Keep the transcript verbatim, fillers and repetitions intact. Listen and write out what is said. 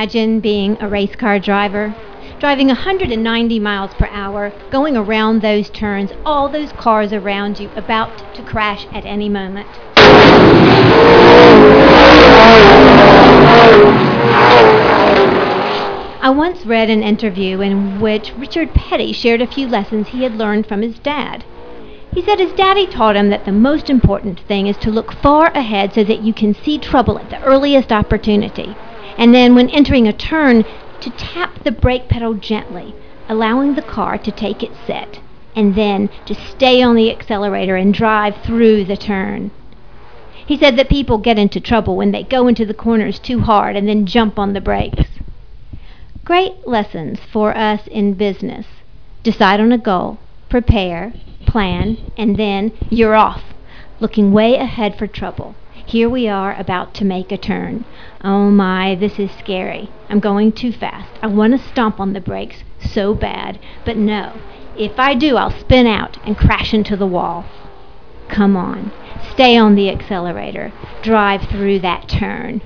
imagine being a race car driver? Driving one hundred ninety miles per hour, going around those turns, all those cars around you about to crash at any moment. I once read an interview in which Richard Petty shared a few lessons he had learned from his dad. He said his daddy taught him that the most important thing is to look far ahead so that you can see trouble at the earliest opportunity. And then when entering a turn, to tap the brake pedal gently, allowing the car to take its set, and then to stay on the accelerator and drive through the turn. He said that people get into trouble when they go into the corners too hard and then jump on the brakes. Great lessons for us in business. Decide on a goal, prepare, plan, and then you're off, looking way ahead for trouble. Here we are about to make a turn. Oh my, this is scary. I'm going too fast. I want to stomp on the brakes so bad, but no. If I do, I'll spin out and crash into the wall. Come on, stay on the accelerator. Drive through that turn.